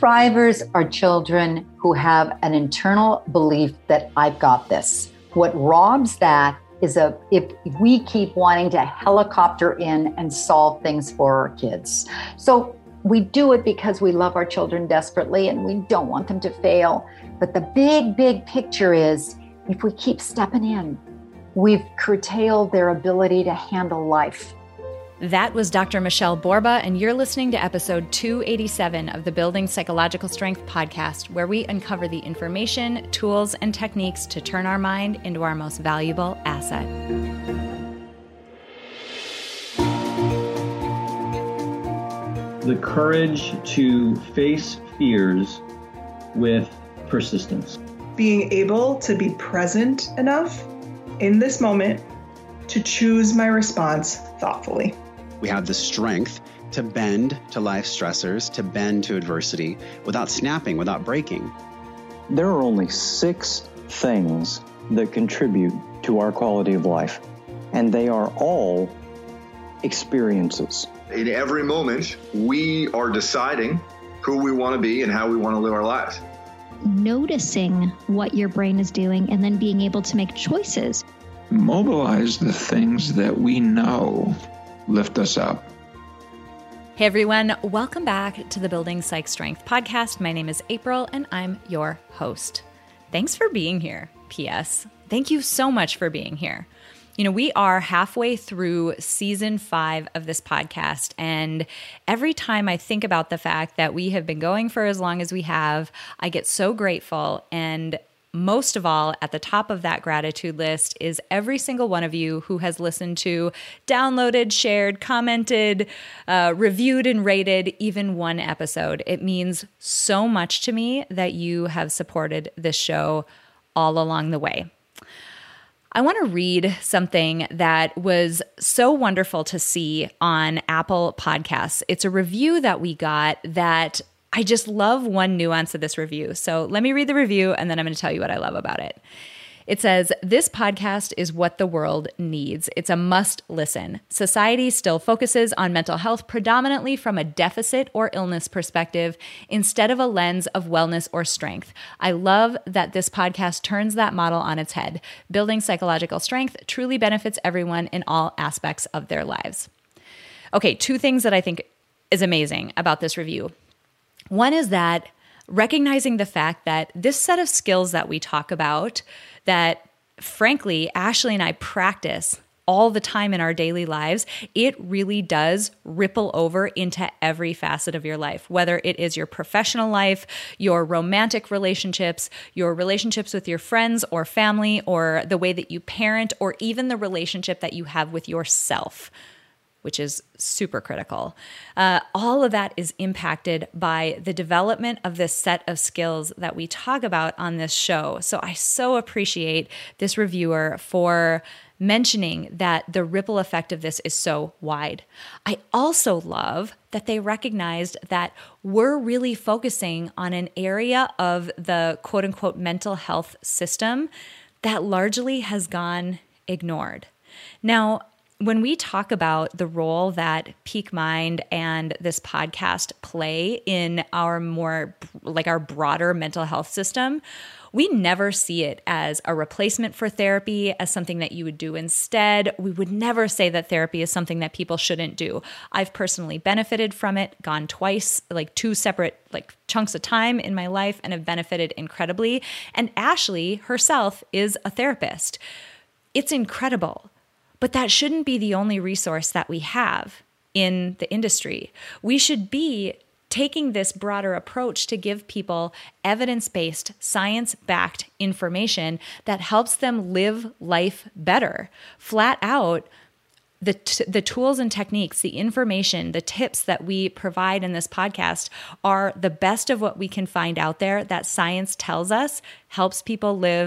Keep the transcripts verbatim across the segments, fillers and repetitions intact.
thrivers are children who have an internal belief that I've got this. What robs that is a if we keep wanting to helicopter in and solve things for our kids. So we do it because we love our children desperately and we don't want them to fail. But the big, big picture is if we keep stepping in, we've curtailed their ability to handle life. That was Doctor Michelle Borba, and you're listening to episode two eighty-seven of the Building Psychological Strength podcast, where we uncover the information, tools, and techniques to turn our mind into our most valuable asset. The courage to face fears with persistence. Being able to be present enough in this moment to choose my response thoughtfully. We have the strength to bend to life stressors, to bend to adversity without snapping, without breaking. There are only six things that contribute to our quality of life, and they are all experiences. In every moment, we are deciding who we want to be and how we want to live our lives. Noticing what your brain is doing and then being able to make choices. Mobilize the things that we know lift us up. Hey everyone, welcome back to the Building Psych Strength podcast. My name is April and I'm your host. Thanks for being here. P S. Thank you so much for being here. You know, we are halfway through season five of this podcast, and every time I think about the fact that we have been going for as long as we have, I get so grateful. And most of all, at the top of that gratitude list is every single one of you who has listened to, downloaded, shared, commented, uh, reviewed, and rated even one episode. It means so much to me that you have supported this show all along the way. I want to read something that was so wonderful to see on Apple Podcasts. It's a review that we got that I just love one nuance of this review. So let me read the review and then I'm going to tell you what I love about it. It says, "This podcast is what the world needs. It's a must listen. Society still focuses on mental health predominantly from a deficit or illness perspective instead of a lens of wellness or strength. I love that this podcast turns that model on its head. Building psychological strength truly benefits everyone in all aspects of their lives." Okay, two things that I think is amazing about this review. One is that recognizing the fact that this set of skills that we talk about, that frankly, Ashley and I practice all the time in our daily lives, it really does ripple over into every facet of your life, whether it is your professional life, your romantic relationships, your relationships with your friends or family, or the way that you parent, or even the relationship that you have with yourself, which is super critical. Uh, all of that is impacted by the development of this set of skills that we talk about on this show. So I so appreciate this reviewer for mentioning that the ripple effect of this is so wide. I also love that they recognized that we're really focusing on an area of the quote unquote mental health system that largely has gone ignored. Now, when we talk about the role that Peak Mind and this podcast play in our more, like our broader mental health system, we never see it as a replacement for therapy, as something that you would do instead. We would never say that therapy is something that people shouldn't do. I've personally benefited from it, gone twice, like two separate like chunks of time in my life, and have benefited incredibly. And Ashley herself is a therapist. It's incredible. But that shouldn't be the only resource that we have in the industry. We should be taking this broader approach to give people evidence-based, science-backed information that helps them live life better. Flat out, the t- the tools and techniques, the information, the tips that we provide in this podcast are the best of what we can find out there that science tells us helps people live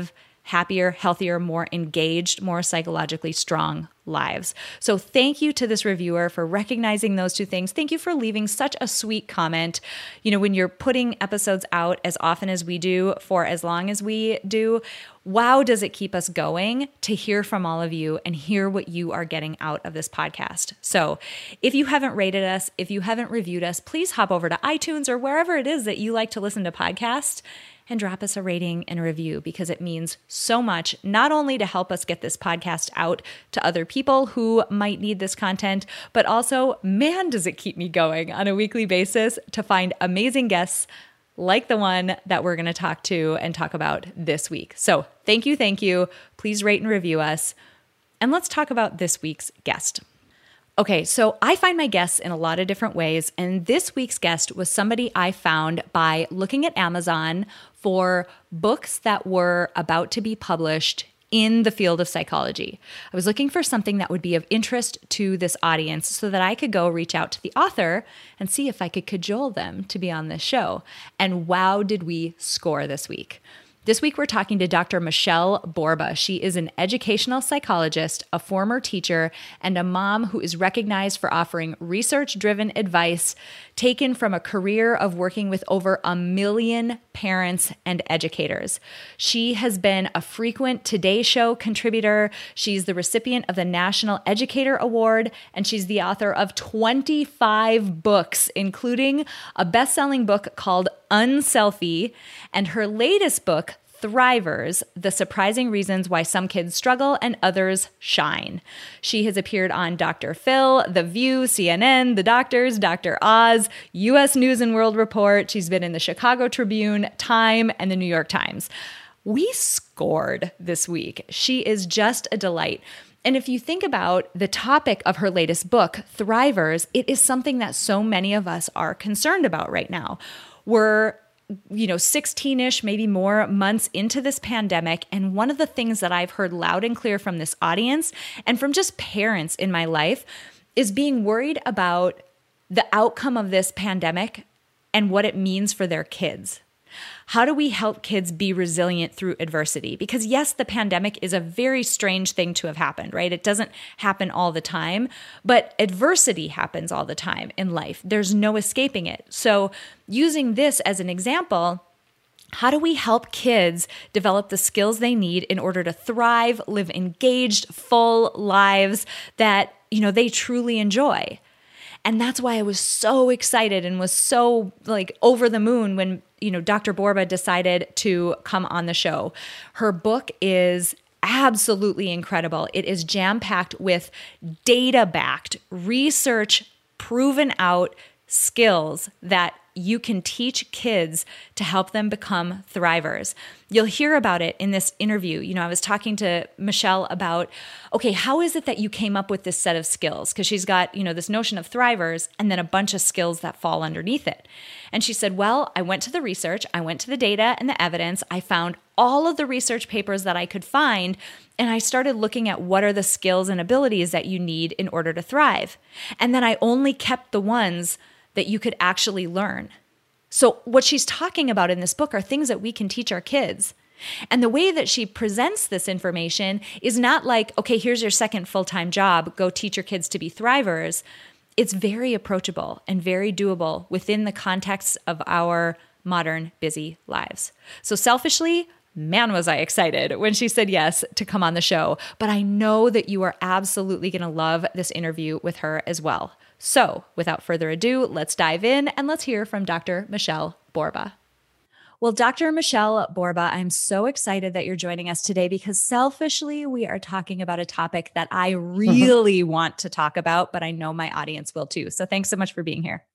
happier, healthier, more engaged, more psychologically strong lives. So thank you to this reviewer for recognizing those two things. Thank you for leaving such a sweet comment. You know, when you're putting episodes out as often as we do for as long as we do, wow, does it keep us going to hear from all of you and hear what you are getting out of this podcast. So if you haven't rated us, if you haven't reviewed us, please hop over to iTunes or wherever it is that you like to listen to podcasts and drop us a rating and a review, because it means so much, not only to help us get this podcast out to other people who might need this content, but also, man, does it keep me going on a weekly basis to find amazing guests like the one that we're going to talk to and talk about this week. So thank you, thank you. Please rate and review us. And let's talk about this week's guest. Okay, so I find my guests in a lot of different ways, and this week's guest was somebody I found by looking at Amazon for books that were about to be published in the field of psychology. I was looking for something that would be of interest to this audience so that I could go reach out to the author and see if I could cajole them to be on this show. And wow, did we score this week. This week, we're talking to Doctor Michelle Borba. She is an educational psychologist, a former teacher, and a mom who is recognized for offering research-driven advice taken from a career of working with over a million parents and educators. She has been a frequent Today Show contributor. She's the recipient of the National Educator Award, and she's the author of twenty-five books, including a best-selling book called Unselfie, and her latest book, Thrivers, The Surprising Reasons Why Some Kids Struggle and Others Shine. She has appeared on Doctor Phil, The View, C N N, The Doctors, Doctor Oz, U S News and World Report. She's been in the Chicago Tribune, Time, and the New York Times. We scored this week. She is just a delight. And if you think about the topic of her latest book, Thrivers, it is something that so many of us are concerned about right now. We're, you know, sixteen-ish, maybe more months into this pandemic. And one of the things that I've heard loud and clear from this audience and from just parents in my life is being worried about the outcome of this pandemic and what it means for their kids. How do we help kids be resilient through adversity? Because yes, the pandemic is a very strange thing to have happened, right? It doesn't happen all the time, but adversity happens all the time in life. There's no escaping it. So using this as an example, how do we help kids develop the skills they need in order to thrive, live engaged, full lives that, you know, they truly enjoy? And that's why I was so excited and was so like over the moon when, you know, Doctor Borba decided to come on the show. Her book is absolutely incredible. It is jam-packed with data-backed, research proven out skills that you can teach kids to help them become thrivers. You'll hear about it in this interview. You know, I was talking to Michelle about, okay, how is it that you came up with this set of skills? Because she's got, you know, this notion of thrivers and then a bunch of skills that fall underneath it. And she said, well, I went to the research, I went to the data and the evidence, I found all of the research papers that I could find, and I started looking at what are the skills and abilities that you need in order to thrive. And then I only kept the ones that you could actually learn. So what she's talking about in this book are things that we can teach our kids. And the way that she presents this information is not like, okay, here's your second full-time job, go teach your kids to be thrivers. It's very approachable and very doable within the context of our modern busy lives. So selfishly, man, was I excited when she said yes to come on the show. But I know that you are absolutely going to love this interview with her as well. So without further ado, let's dive in and let's hear from Doctor Michelle Borba. Well, Doctor Michelle Borba, I'm so excited that you're joining us today because selfishly, we are talking about a topic that I really want to talk about, but I know my audience will too. So thanks so much for being here.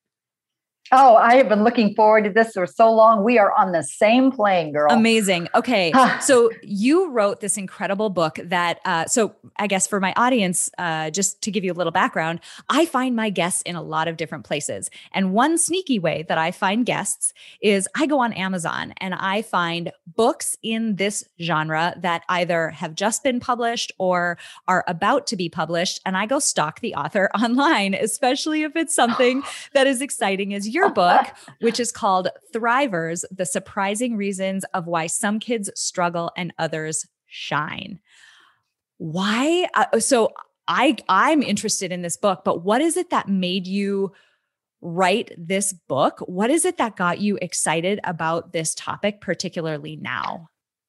Oh, I have been looking forward to this for so long. We are on the same plane, girl. Amazing. Okay. So you wrote this incredible book that, uh, so I guess for my audience, uh, just to give you a little background, I find my guests in a lot of different places. And one sneaky way that I find guests is I go on Amazon and I find books in this genre that either have just been published or are about to be published. And I go stalk the author online, especially if it's something that is exciting as your book, which is called Thrivers, The Surprising Reasons of Why Some Kids Struggle and Others shine. Why? Uh, so I, I'm interested in this book, but what is it that made you write this book? What is it that got you excited about this topic, particularly now?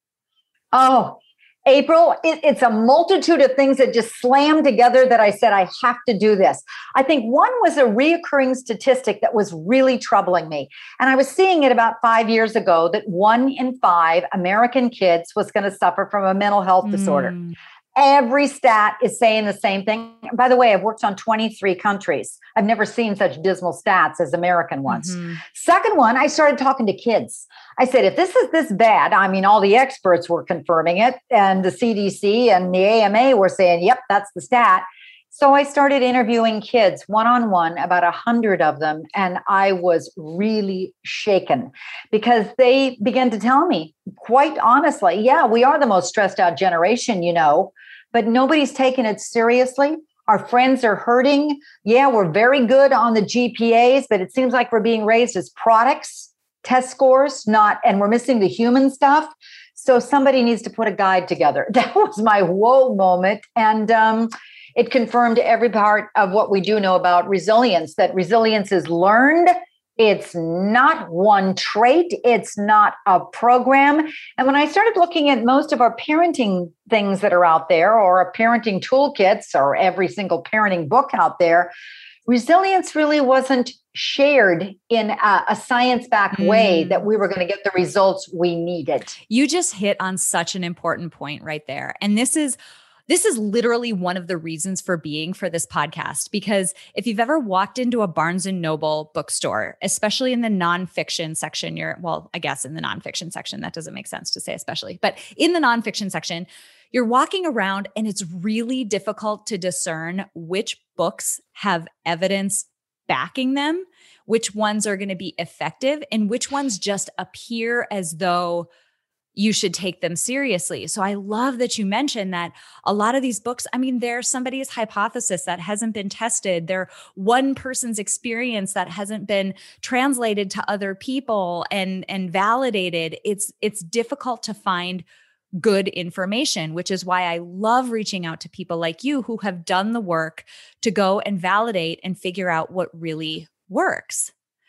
Oh, April, it, it's a multitude of things that just slammed together that I said, I have to do this. I think one was a reoccurring statistic that was really troubling me. And I was seeing it about five years ago that one in five American kids was going to suffer from a mental health mm. disorder. Every stat is saying the same thing. By the way, I've worked on twenty-three countries. I've never seen such dismal stats as American ones. Mm-hmm. Second one, I started talking to kids. I said, if this is this bad, I mean, all the experts were confirming it, and the C D C and the A M A were saying, yep, that's the stat. So I started interviewing kids one-on-one, about a hundred of them, and I was really shaken because they began to tell me, quite honestly, yeah, we are the most stressed out generation, you know, but nobody's taking it seriously. Our friends are hurting. Yeah, we're very good on the G P As, but it seems like we're being raised as products, test scores, not, and we're missing the human stuff. So somebody needs to put a guide together. That was my whoa moment. And um, it confirmed every part of what we do know about resilience, that resilience is learned. It's not one trait. It's not a program. And when I started looking at most of our parenting things that are out there, or our parenting toolkits, or every single parenting book out there, resilience really wasn't shared in a, a science-backed mm. way that we were going to get the results we needed. You just hit on such an important point right there. And this is This is literally one of the reasons for being for this podcast, because if you've ever walked into a Barnes and Noble bookstore, especially in the nonfiction section, you're, well, I guess in the nonfiction section, that doesn't make sense to say especially, but in the nonfiction section, you're walking around and it's really difficult to discern which books have evidence backing them, which ones are going to be effective, and which ones just appear as though you should take them seriously. So I love that you mentioned that a lot of these books, I mean, they're somebody's hypothesis that hasn't been tested. They're one person's experience that hasn't been translated to other people and, and validated. It's, it's difficult to find good information, which is why I love reaching out to people like you who have done the work to go and validate and figure out what really works.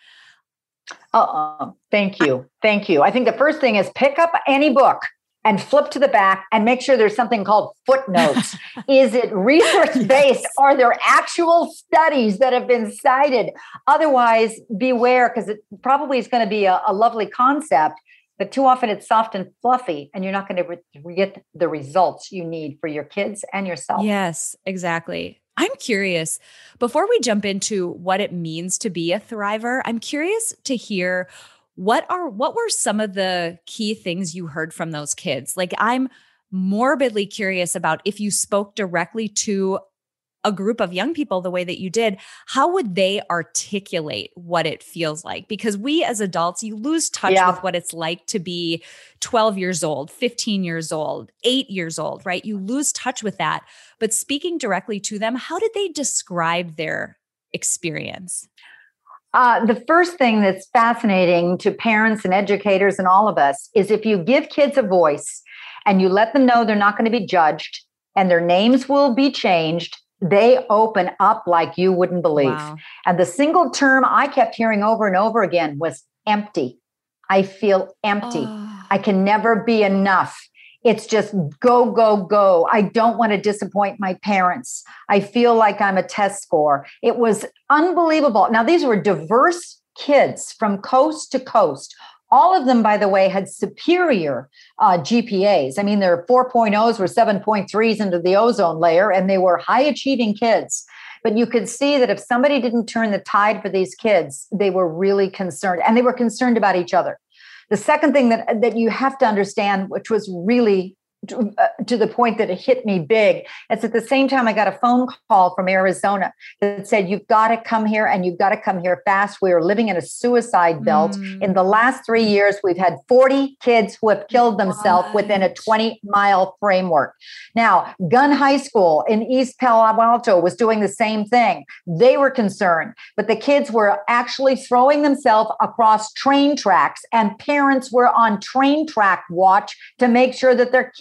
Uh-uh. Thank you. Thank you. I think the first thing is pick up any book and flip to the back and make sure there's something called footnotes. Is it research-based? Yes. Are there actual studies that have been cited? Otherwise, beware, because it probably is going to be a, a lovely concept, but too often it's soft and fluffy, and you're not going to re- get the results you need for your kids and yourself. Yes, exactly. I'm curious, before we jump into what it means to be a thriver, I'm curious to hear what are what were some of the key things you heard from those kids? Like, I'm morbidly curious about if you spoke directly to a group of young people the way that you did, how would they articulate what it feels like? Because we as adults, you lose touch yeah. with what it's like to be twelve years old, fifteen years old, eight years old, right? You lose touch with that. But speaking directly to them, how did they describe their experience? Uh, the first thing that's fascinating to parents and educators and all of us is if you give kids a voice and you let them know they're not going to be judged and their names will be changed, they open up like you wouldn't believe. Wow. And the single term I kept hearing over and over again was empty. I feel empty. Oh. I can never be enough. It's just go, go, go. I don't want to disappoint my parents. I feel like I'm a test score. It was unbelievable. Now, these were diverse kids from coast to coast. All of them, by the way, had superior uh, G P As. I mean, their four point ohs were seven point threes into the ozone layer, and they were high-achieving kids. But you could see that if somebody didn't turn the tide for these kids, they were really concerned, and they were concerned about each other. The second thing that, that you have to understand, which was really to, uh, to the point that it hit me big, it's at the same time I got a phone call from Arizona that said, you've got to come here and you've got to come here fast. We are living in a suicide belt. Mm. In the last three years, we've had forty kids who have killed themselves what? within a twenty mile framework. Now, Gun High School in East Palo Alto was doing the same thing. They were concerned, but the kids were actually throwing themselves across train tracks, and parents were on train track watch to make sure that their kids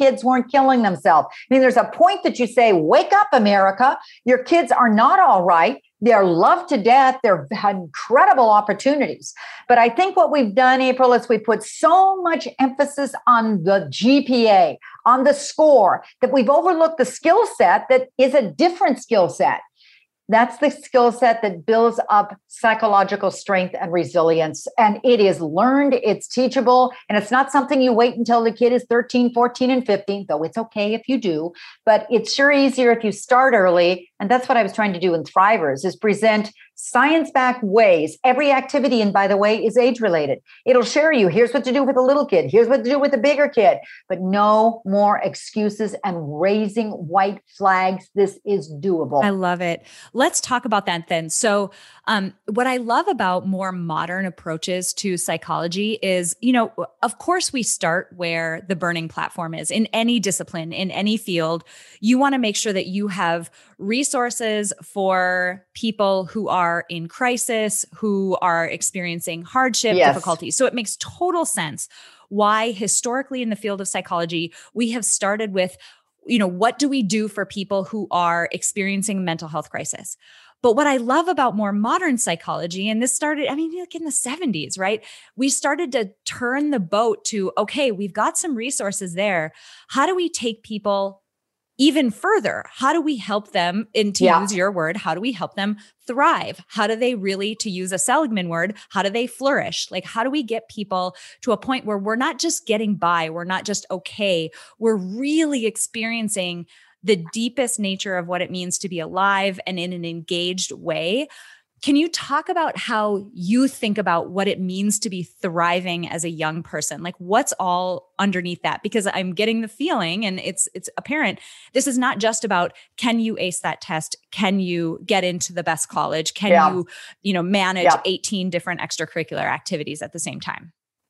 kids weren't killing themselves. I mean, there's a point that you say, wake up, America. Your kids are not all right. They're loved to death. They've had incredible opportunities. But I think what we've done, April, is we put so much emphasis on the G P A, on the score, that we've overlooked the skill set that is a different skill set. That's the skill set that builds up psychological strength and resilience. And it is learned, it's teachable, and it's not something you wait until the kid is thirteen, fourteen, and fifteen, though it's okay if you do. But it's sure easier if you start early. And that's what I was trying to do in Thrivers, is present science-backed ways. Every activity, and by the way, is age-related. It'll share you, here's what to do with a little kid, here's what to do with a bigger kid, but no more excuses and raising white flags. This is doable. I love it. Let's talk about that then. So um, what I love about more modern approaches to psychology is, you know, of course we start where the burning platform is in any discipline, in any field. You want to make sure that you have resources for people who are in crisis, who are experiencing hardship, yes. difficulty. So it makes total sense why historically in the field of psychology, we have started with, you know, what do we do for people who are experiencing mental health crisis? But what I love about more modern psychology, and this started, I mean, like in the seventies, right? We started to turn the boat to, okay, we've got some resources there. How do we take people even further? How do we help them, and to yeah. use your word, how do we help them thrive? How do they really, to use a Seligman word, how do they flourish? Like, how do we get people to a point where we're not just getting by, we're not just okay, we're really experiencing the deepest nature of what it means to be alive and in an engaged way? Can you talk about how you think about what it means to be thriving as a young person? Like, what's all underneath that? Because I'm getting the feeling, and it's it's apparent, this is not just about, can you ace that test? Can you get into the best college? Can yeah. you, you know, manage yeah. eighteen different extracurricular activities at the same time?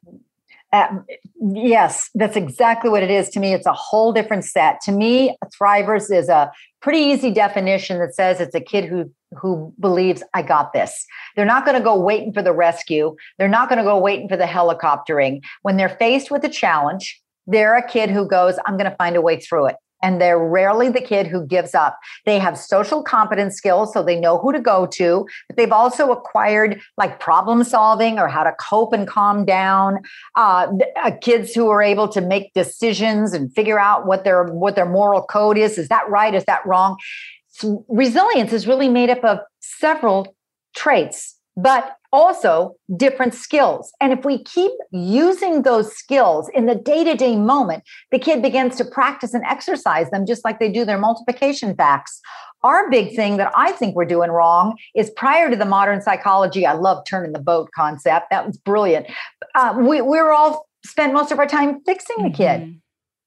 Uh, yes, that's exactly what it is. To me, it's a whole different set. To me, Thrivers is a pretty easy definition that says it's a kid who who believes, I got this. They're not going to go waiting for the rescue. They're not going to go waiting for the helicoptering. When they're faced with a challenge, they're a kid who goes, I'm going to find a way through it. And they're rarely the kid who gives up. They have social competence skills, so they know who to go to, but they've also acquired like problem solving or how to cope and calm down. Uh, uh, kids who are able to make decisions and figure out what their what their moral code is. Is that right? Is that wrong? So resilience is really made up of several traits, but also different skills. And if we keep using those skills in the day-to-day moment, the kid begins to practice and exercise them just like they do their multiplication facts. Our big thing that I think we're doing wrong is, prior to the modern psychology, I love turning the boat concept. That was brilliant. Uh, we, we're all spent most of our time fixing the kid. Mm-hmm.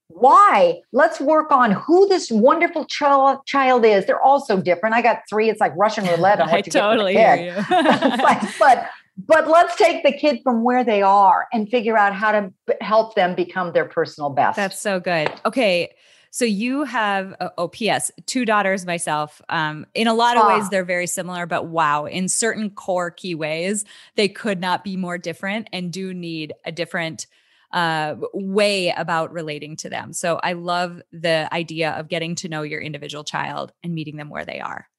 Why? Let's work on who this wonderful child child is. They're all so different. I got three. It's like Russian roulette on what I you totally get hear from the you. kid. but, but but let's take the kid from where they are and figure out how to b- help them become their personal best. That's so good. Okay. So you have, uh, oh, P S, two daughters myself. Um, in a lot of Ah. ways, they're very similar, but wow, in certain core key ways, they could not be more different and do need a different uh, way about relating to them. So I love the idea of getting to know your individual child and meeting them where they are.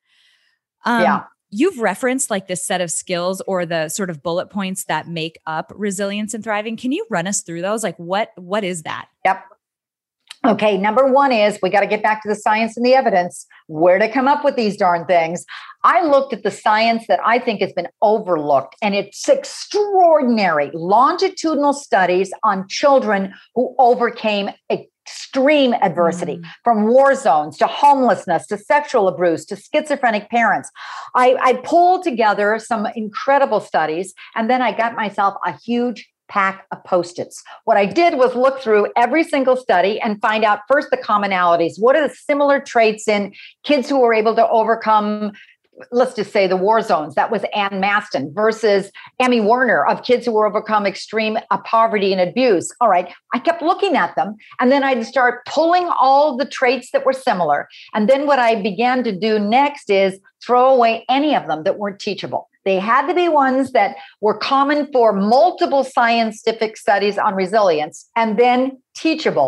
Um, yeah. You've referenced like this set of skills or the sort of bullet points that make up resilience and thriving. Can you run us through those? Like what, what is that? Yep. Okay, number one is we got to get back to the science and the evidence, where to come up with these darn things. I looked at the science that I think has been overlooked, and it's extraordinary. Longitudinal studies on children who overcame extreme adversity, mm. from war zones to homelessness to sexual abuse to schizophrenic parents. I, I pulled together some incredible studies, and then I got myself a huge pack of Post-its. What I did was look through every single study and find out first the commonalities. What are the similar traits in kids who were able to overcome, let's just say, the war zones? That was Ann Maston versus Amy Werner of kids who were overcome extreme uh, poverty and abuse. All right. I kept looking at them, and then I'd start pulling all the traits that were similar. And then what I began to do next is throw away any of them that weren't teachable. They had to be ones that were common for multiple scientific studies on resilience, and then teachable.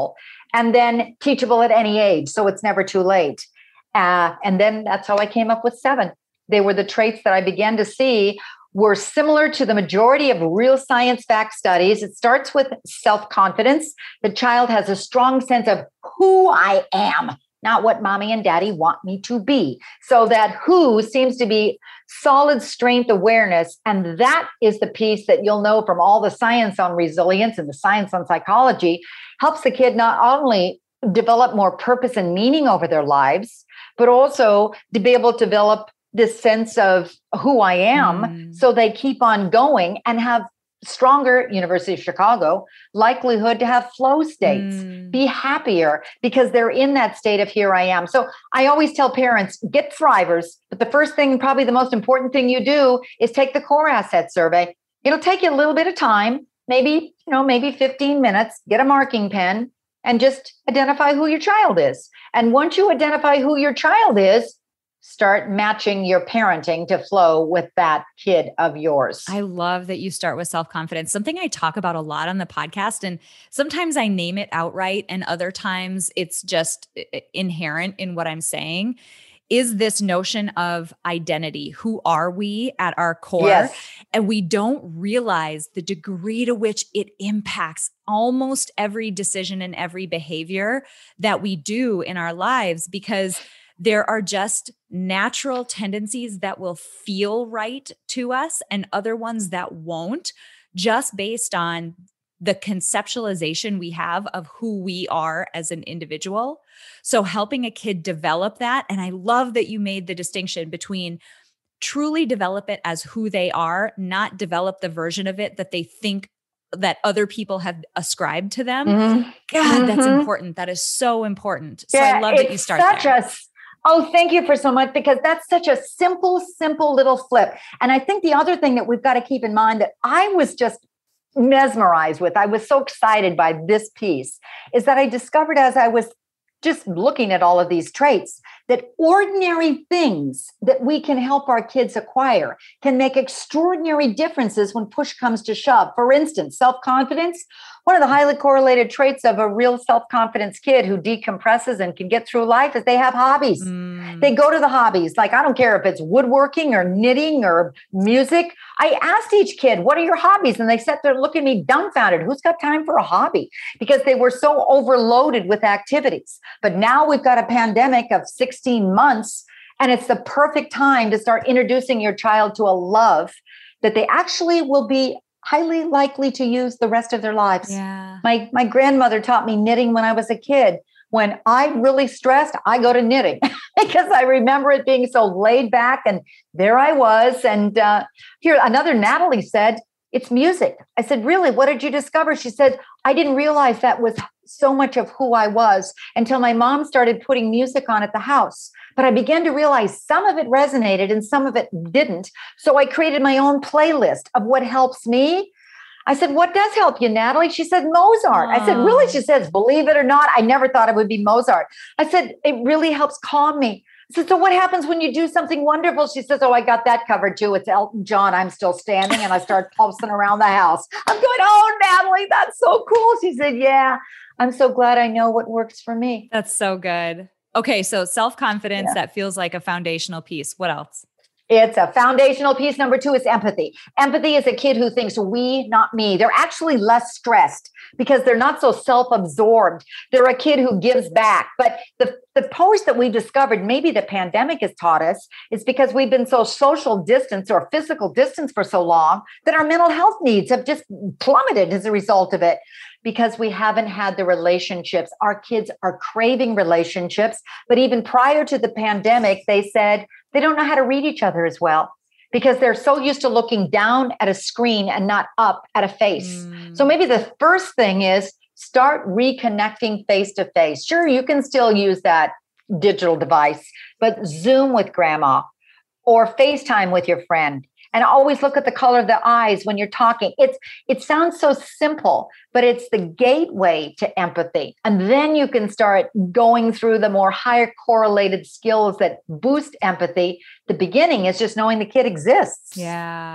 and then teachable at any age. So it's never too late. Uh, and then that's how I came up with seven. They were the traits that I began to see were similar to the majority of real science fact studies. It starts with self-confidence. The child has a strong sense of who I am, not what mommy and daddy want me to be. So that who seems to be solid strength awareness. And that is the piece that you'll know from all the science on resilience and the science on psychology, helps the kid not only develop more purpose and meaning over their lives, but also to be able to develop this sense of who I am. Mm. So they keep on going and have stronger, University of Chicago, likelihood to have flow states, mm. be happier because they're in that state of here I am. So I always tell parents, get thrivers, but the first thing, probably the most important thing you do is take the core asset survey. It'll take you a little bit of time, maybe, you know, maybe fifteen minutes, get a marking pen and just identify who your child is. And once you identify who your child is, start matching your parenting to flow with that kid of yours. I love that you start with self-confidence, something I talk about a lot on the podcast. And sometimes I name it outright and other times it's just inherent in what I'm saying, is this notion of identity. Who are we at our core? Yes. And we don't realize the degree to which it impacts almost every decision and every behavior that we do in our lives, because there are just natural tendencies that will feel right to us and other ones that won't, just based on the conceptualization we have of who we are as an individual. So helping a kid develop that. And I love that you made the distinction between truly develop it as who they are, not develop the version of it that they think that other people have ascribed to them. Mm-hmm. God, mm-hmm. that's important. That is so important. So yeah, I love that you start such there. A, oh, thank you for so much, because that's such a simple, simple little flip. And I think the other thing that we've got to keep in mind that I was just mesmerized with, I was so excited by this piece, is that I discovered as I was just looking at all of these traits, that ordinary things that we can help our kids acquire can make extraordinary differences when push comes to shove. For instance, self-confidence. One of the highly correlated traits of a real self-confidence kid who decompresses and can get through life is they have hobbies. Mm. They go to the hobbies. Like, I don't care if it's woodworking or knitting or music. I asked each kid, what are your hobbies? And they sat there looking at me dumbfounded. Who's got time for a hobby? Because they were so overloaded with activities. But now we've got a pandemic of sixteen months, and it's the perfect time to start introducing your child to a love that they actually will be highly likely to use the rest of their lives. Yeah. My my grandmother taught me knitting when I was a kid. When I'm really stressed, I go to knitting because I remember it being so laid back, and there I was. And uh, here, another Natalie said, it's music. I said, really? What did you discover? She said, I didn't realize that was so much of who I was until my mom started putting music on at the house. But I began to realize some of it resonated and some of it didn't. So I created my own playlist of what helps me. I said, what does help you, Natalie? She said, Mozart. Aww. I said, really? She says, believe it or not, I never thought it would be Mozart. I said, it really helps calm me. I said, so what happens when you do something wonderful? She says, oh, I got that covered too. It's Elton John. I'm still standing. And I start pulsing around the house. I'm going, oh, Natalie, that's so cool. She said, yeah, I'm so glad I know what works for me. That's so good. Okay. So self-confidence, yeah. that feels like a foundational piece. What else? It's a foundational piece. Number two is empathy. Empathy is a kid who thinks we, not me. They're actually less stressed because they're not so self-absorbed. They're a kid who gives back. But the, the post that we discovered, maybe the pandemic has taught us, is because we've been so social distance or physical distance for so long that our mental health needs have just plummeted as a result of it. Because we haven't had the relationships. Our kids are craving relationships. But even prior to the pandemic, they said they don't know how to read each other as well because they're so used to looking down at a screen and not up at a face. Mm. So maybe the first thing is start reconnecting face to face. Sure, you can still use that digital device, but Zoom with grandma or FaceTime with your friend. And always look at the color of the eyes when you're talking. It's it sounds so simple, but it's the gateway to empathy. And then you can start going through the more higher correlated skills that boost empathy. The beginning is just knowing the kid exists. Yeah.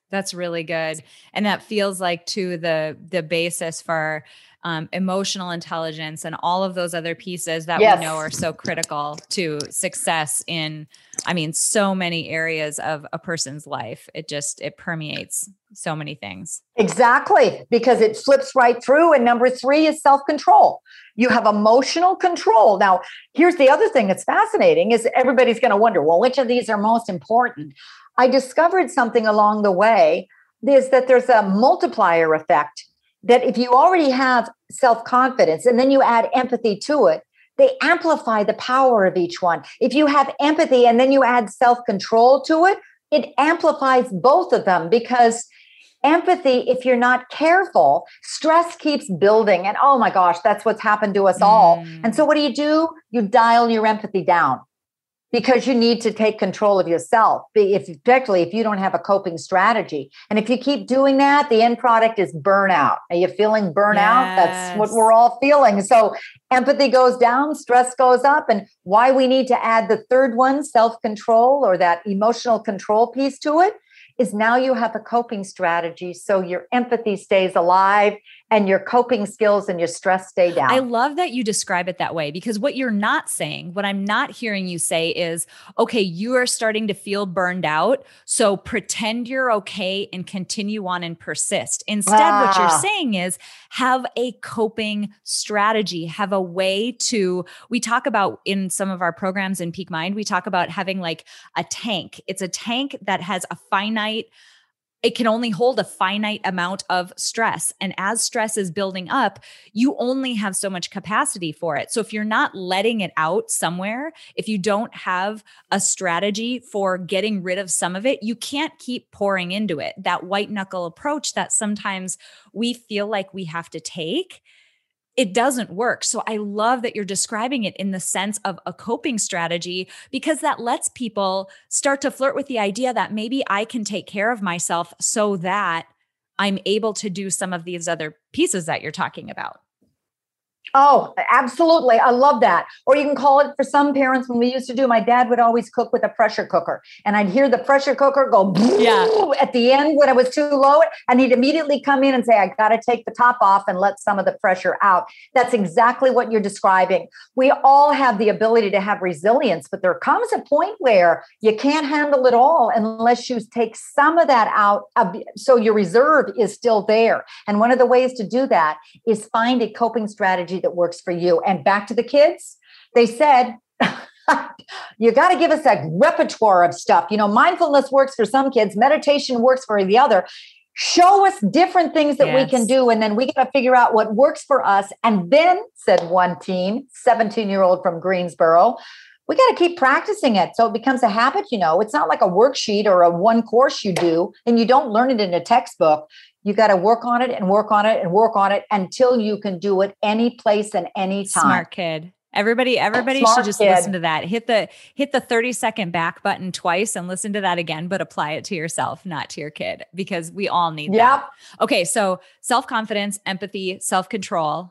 That's really good. And that feels like too the the basis for um, emotional intelligence and all of those other pieces that yes. we know are so critical to success in, I mean, so many areas of a person's life. It just, it permeates so many things. Exactly, because it flips right through. And number three is self-control. You have emotional control. Now, here's the other thing that's fascinating is everybody's going to wonder, well, which of these are most important? I discovered something along the way is that there's a multiplier effect, that if you already have self-confidence and then you add empathy to it, they amplify the power of each one. If you have empathy and then you add self-control to it, it amplifies both of them, because empathy, if you're not careful, stress keeps building. And oh my gosh, that's what's happened to us all. Mm. And so what do you do? You dial your empathy down, because you need to take control of yourself, if, particularly if you don't have a coping strategy. And if you keep doing that, the end product is burnout. Are you feeling burnout? Yes. That's what we're all feeling. So empathy goes down, stress goes up. And why we need to add the third one, self-control, or that emotional control piece to it, is now you have a coping strategy. So your empathy stays alive and your coping skills and your stress stay down. I love that you describe it that way, because what you're not saying, what I'm not hearing you say is, okay, you are starting to feel burned out, so pretend you're okay and continue on and persist. Instead, ah. what you're saying is have a coping strategy, have a way to, we talk about in some of our programs in Peak Mind, we talk about having like a tank. It's a tank that has a finite It can only hold a finite amount of stress. And as stress is building up, you only have so much capacity for it. So if you're not letting it out somewhere, if you don't have a strategy for getting rid of some of it, you can't keep pouring into it. That white knuckle approach that sometimes we feel like we have to take, it doesn't work. So I love that you're describing it in the sense of a coping strategy, because that lets people start to flirt with the idea that maybe I can take care of myself so that I'm able to do some of these other pieces that you're talking about. Oh, absolutely. I love that. Or you can call it, for some parents, when we used to do, my dad would always cook with a pressure cooker, and I'd hear the pressure cooker go yeah. at the end when it was too low, and he'd immediately come in and say, I got to take the top off and let some of the pressure out. That's exactly what you're describing. We all have the ability to have resilience, but there comes a point where you can't handle it all unless you take some of that out, so your reserve is still there. And one of the ways to do that is find a coping strategy that works for you. And back to the kids, they said, you got to give us a repertoire of stuff. You know, mindfulness works for some kids, meditation works for the other. Show us different things that yes. we can do. And then we got to figure out what works for us. And then, said one teen, seventeen-year-old from Greensboro, we got to keep practicing it so it becomes a habit. You know, it's not like a worksheet or a one course you do and you don't learn it in a textbook. You got to work on it and work on it and work on it until you can do it any place and any time. Smart kid. Everybody, everybody Smart should just kid. listen to that. Hit the hit the thirty second back button twice and listen to that again, but apply it to yourself, not to your kid, because we all need yep. that. Okay, so self-confidence, empathy, self-control.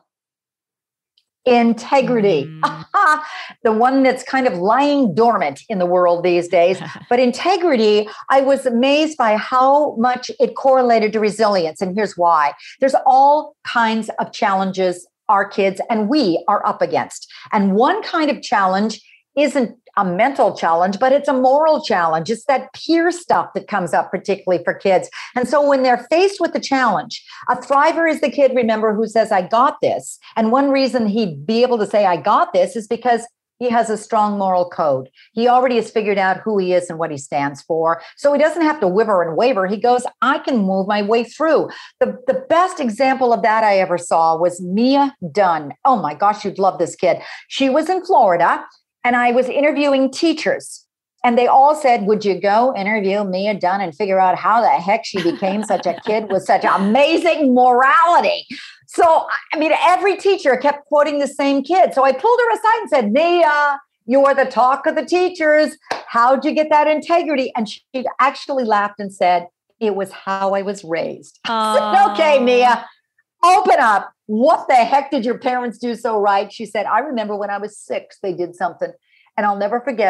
Integrity, mm. the one that's kind of lying dormant in the world these days. But integrity, I was amazed by how much it correlated to resilience. And here's why. There's all kinds of challenges our kids and we are up against. And one kind of challenge isn't a mental challenge, but it's a moral challenge. It's that peer stuff that comes up, particularly for kids. And so when they're faced with the challenge, a thriver is the kid, remember, who says, I got this. And one reason he'd be able to say, I got this, is because he has a strong moral code. He already has figured out who he is and what he stands for. So he doesn't have to whiver and waver. He goes, I can move my way through. The, the best example of that I ever saw was Mia Dunn. Oh my gosh, you'd love this kid. She was in Florida. And I was interviewing teachers, and they all said, would you go interview Mia Dunn and figure out how the heck she became such a kid with such amazing morality? So, I mean, every teacher kept quoting the same kid. So I pulled her aside and said, Mia, you are the talk of the teachers. How'd you get that integrity? And she actually laughed and said, it was how I was raised. I said, okay, Mia, open up. What the heck did your parents do so right? She said, I remember when I was six, they did something, and I'll never forget it.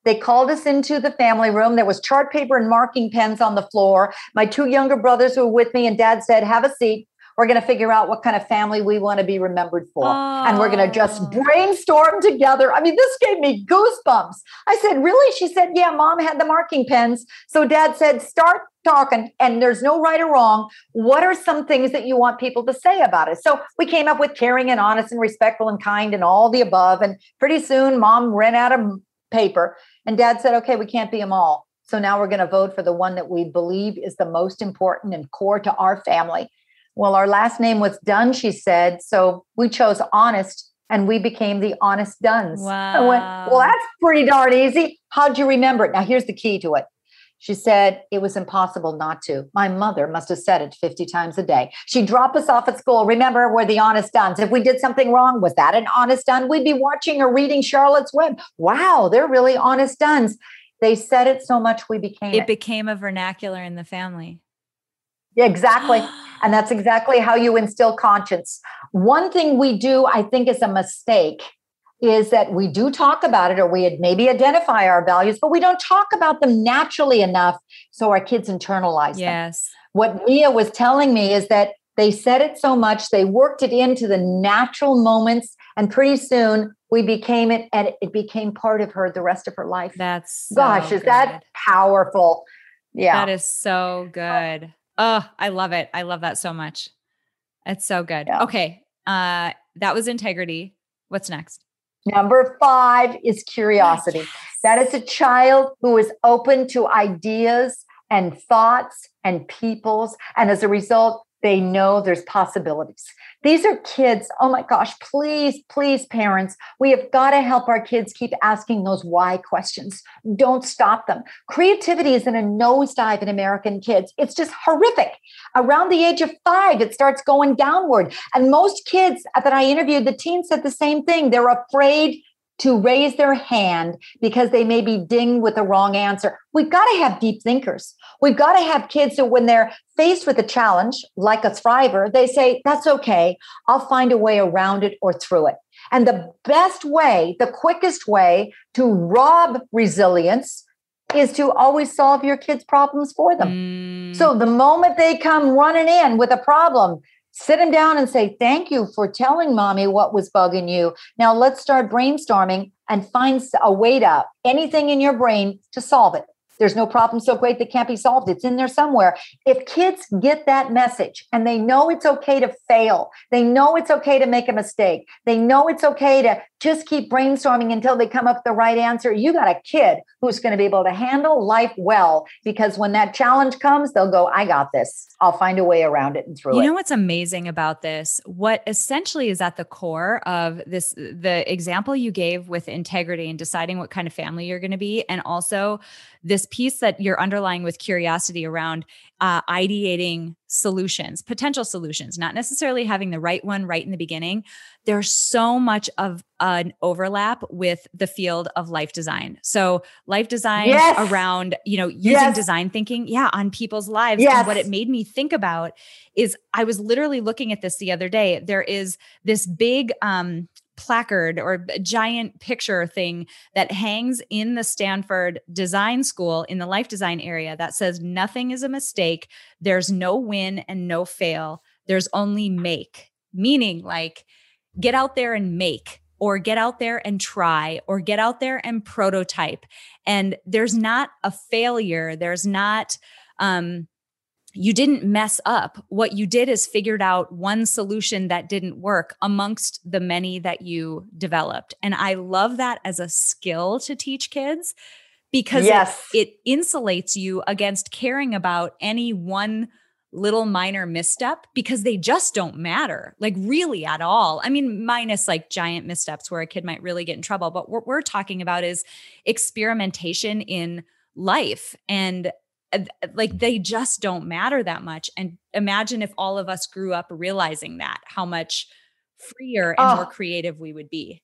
They called us into the family room. There was chart paper and marking pens on the floor. My two younger brothers were with me, and Dad said, have a seat. We're going to figure out what kind of family we want to be remembered for. Oh. And we're going to just brainstorm together. I mean, this gave me goosebumps. I said, really? She said, yeah, Mom had the marking pens. So Dad said, start talking, and there's no right or wrong. What are some things that you want people to say about it? So we came up with caring and honest and respectful and kind and all the above. And pretty soon Mom ran out of paper, and Dad said, okay, we can't be them all. So now we're going to vote for the one that we believe is the most important and core to our family. Well, our last name was Dunn, she said. So we chose honest, and we became the Honest Dunns. Wow. I went, well, that's pretty darn easy. How'd you remember it? Now, here's the key to it. She said it was impossible not to. My mother must have said it fifty times a day. She'd drop us off at school. Remember, we're the Honest Dunns. If we did something wrong, was that an Honest Dunn? We'd be watching or reading Charlotte's Web. Wow, they're really Honest Dunns. They said it so much we became it. It became a vernacular in the family. Yeah, exactly. And that's exactly how you instill conscience. One thing we do, I think, is a mistake is that we do talk about it, or we maybe identify our values, but we don't talk about them naturally enough so our kids internalize them. Yes. What Mia was telling me is that they said it so much, they worked it into the natural moments, and pretty soon we became it, and it became part of her the rest of her life. That's so gosh, is good. that powerful? Yeah. That is so good. Oh, I love it. I love that so much. It's so good. Yeah. Okay. Uh, that was integrity. What's next? Number five is curiosity. Yes. That is a child who is open to ideas and thoughts and peoples. And as a result, they know there's possibilities. These are kids. Oh my gosh, please, please, parents, we have got to help our kids keep asking those why questions. Don't stop them. Creativity is in a nosedive in American kids. It's just horrific. Around the age of five, it starts going downward. And most kids that I interviewed, the teens said the same thing. They're afraid to raise their hand because they may be dinged with the wrong answer. We've got to have deep thinkers. We've got to have kids who, when they're faced with a challenge, like a thriver, they say, that's okay. I'll find a way around it or through it. And the best way, the quickest way to rob resilience is to always solve your kids' problems for them. Mm. So the moment they come running in with a problem, sit them down and say, thank you for telling mommy what was bugging you. Now let's start brainstorming and find a way to anything in your brain to solve it. There's no problem so great that can't be solved. It's in there somewhere. If kids get that message and they know it's okay to fail, they know it's okay to make a mistake, they know it's okay to just keep brainstorming until they come up with the right answer, you got a kid who's going to be able to handle life well, because when that challenge comes, they'll go, I got this. I'll find a way around it and through it. You know what's amazing about this? What essentially is at the core of this, the example you gave with integrity and deciding what kind of family you're going to be, and also this piece that you're underlying with curiosity around uh, ideating solutions, potential solutions, not necessarily having the right one right in the beginning. There's so much of an overlap with the field of life design. So life design yes. around, you know, using yes. design thinking, yeah, on people's lives. Yes. And what it made me think about is I was literally looking at this the other day. There is this big, um, placard or giant picture thing that hangs in the Stanford Design School in the life design area that says nothing is a mistake. There's no win and no fail. There's only make, meaning like get out there and make, or get out there and try, or get out there and prototype. And there's not a failure. There's not, um, you didn't mess up. What you did is figured out one solution that didn't work amongst the many that you developed. And I love that as a skill to teach kids, because yes. it, it insulates you against caring about any one little minor misstep, because they just don't matter, like really at all. I mean, minus like giant missteps where a kid might really get in trouble. But what we're talking about is experimentation in life, and like they just don't matter that much. And imagine if all of us grew up realizing that, how much freer and oh. more creative we would be.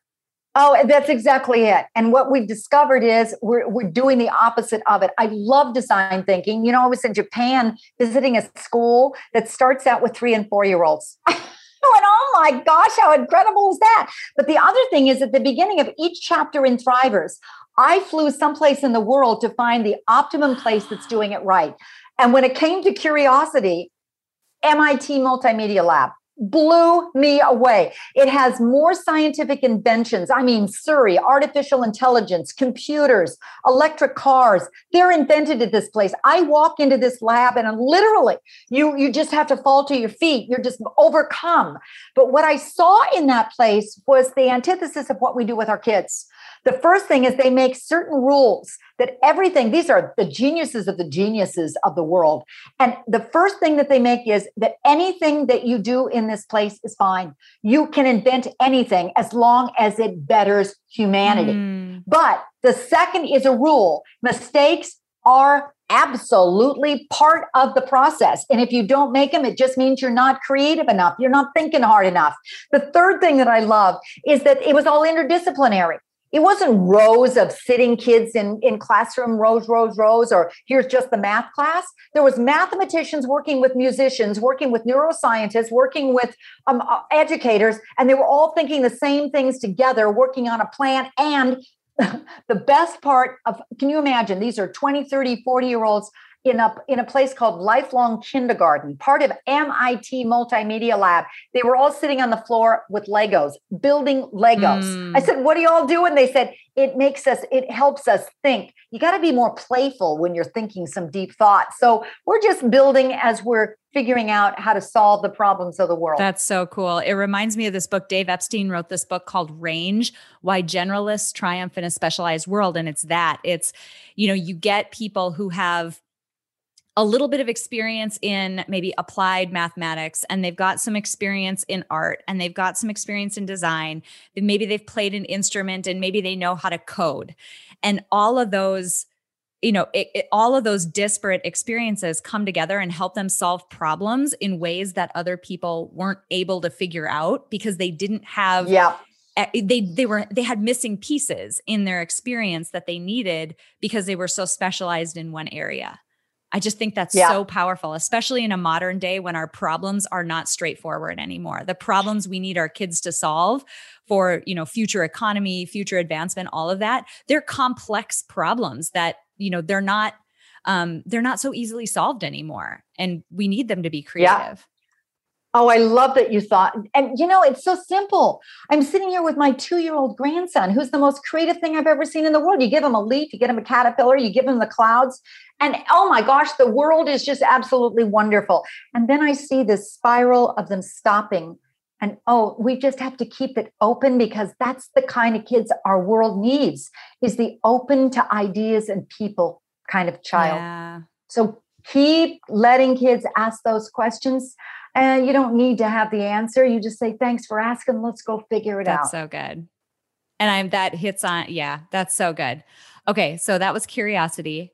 Oh, that's exactly it. And what we've discovered is we're we're doing the opposite of it. I love design thinking. You know, I was in Japan visiting a school that starts out with three and four-year-olds. I went, oh my gosh, how incredible is that? But the other thing is at the beginning of each chapter in Thrivers, I flew someplace in the world to find the optimum place that's doing it right. And when it came to curiosity, M I T Multimedia Lab blew me away. It has more scientific inventions. I mean, Siri, artificial intelligence, computers, electric cars. They're invented at this place. I walk into this lab and I'm literally, you, you just have to fall to your feet. You're just overcome. But what I saw in that place was the antithesis of what we do with our kids. The first thing is they make certain rules that everything, these are the geniuses of the geniuses of the world. And the first thing that they make is that anything that you do in this place is fine. You can invent anything as long as it betters humanity. Mm. But the second is a rule. Mistakes are absolutely part of the process. And if you don't make them, it just means you're not creative enough. You're not thinking hard enough. The third thing that I love is that it was all interdisciplinary. It wasn't rows of sitting kids in, in classroom, rows, rows, rows, or here's just the math class. There was mathematicians working with musicians, working with neuroscientists, working with um, educators, and they were all thinking the same things together, working on a plan. And the best part of, can you imagine, these are twenty, thirty, forty-year-olds in a, in a place called Lifelong Kindergarten, part of M I T Multimedia Lab. They were all sitting on the floor with Legos, building Legos. Mm. I said, what do you all do? And they said, it makes us, it helps us think. You got to be more playful when you're thinking some deep thoughts. So we're just building as we're figuring out how to solve the problems of the world. That's so cool. It reminds me of this book. Dave Epstein wrote this book called Range, Why Generalists Triumph in a Specialized World. And it's that. It's, you know, you get people who have a little bit of experience in maybe applied mathematics, and they've got some experience in art, and they've got some experience in design, and maybe they've played an instrument, and maybe they know how to code. And all of those, you know, it, it, all of those disparate experiences come together and help them solve problems in ways that other people weren't able to figure out because they didn't have, yeah. They they were they had missing pieces in their experience that they needed because they were so specialized in one area. I just think that's yeah. so powerful, especially in a modern day when our problems are not straightforward anymore. The problems we need our kids to solve for, you know, future economy, future advancement, all of that, they're complex problems that, you know, they're not, um, they're not so easily solved anymore. And we need them to be creative. Yeah. Oh, I love that you thought. And, you know, it's so simple. I'm sitting here with my two-year-old grandson, who's the most creative thing I've ever seen in the world. You give him a leaf, you get him a caterpillar, you give him the clouds. And, oh, my gosh, the world is just absolutely wonderful. And then I see this spiral of them stopping. And, oh, we just have to keep it open because that's the kind of kids our world needs, is the open to ideas and people kind of child. Yeah. So keep letting kids ask those questions. And you don't need to have the answer. You just say, thanks for asking. Let's go figure it that's out. That's so good. And I'm that hits on. Yeah, that's so good. Okay. So that was curiosity.